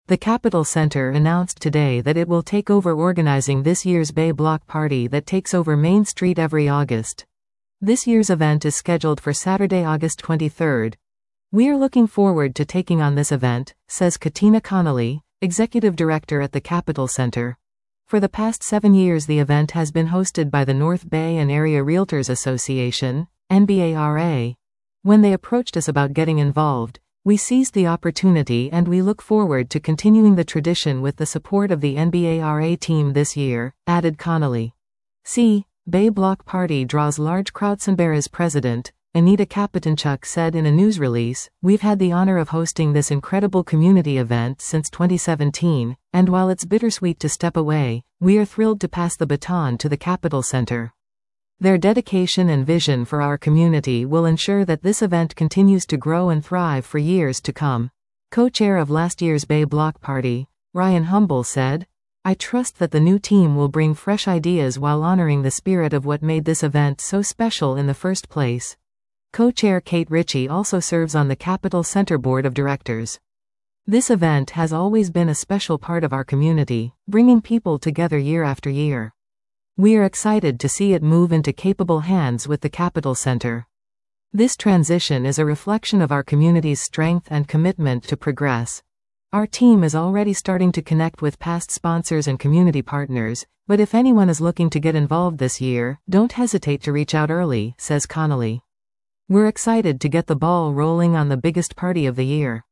The Capitol Center announced today that it will take over organizing this year's Bay Block Party that takes over Main Street every August. This year's event is scheduled for Saturday, August 23rd. "We are looking forward to taking on this event," says Katina Connolly, executive director at the Capitol Center. For the past 7 years, the event has been hosted by the North Bay and Area Realtors Association, NBARA. "When they approached us about getting involved, we seized the opportunity and we look forward to continuing the tradition with the support of the NBARA team this year," added Connolly. Bay Block Party draws large crowds. NBARA's president, Anita Kapitanchuk, said in a news release, "We've had the honor of hosting this incredible community event since 2017, and while it's bittersweet to step away, we are thrilled to pass the baton to the Capitol Center. Their dedication and vision for our community will ensure that this event continues to grow and thrive for years to come." Co-chair of last year's Bay Block Party, Ryan Humble, said, "I trust that the new team will bring fresh ideas while honoring the spirit of what made this event so special in the first place." Co-chair Kate Ritchie also serves on the Capitol Center Board of Directors. "This event has always been a special part of our community, bringing people together year after year. We are excited to see it move into capable hands with the Capitol Center. This transition is a reflection of our community's strength and commitment to progress. Our team is already starting to connect with past sponsors and community partners, but if anyone is looking to get involved this year, don't hesitate to reach out early," says Connolly. "We're excited to get the ball rolling on the biggest party of the year."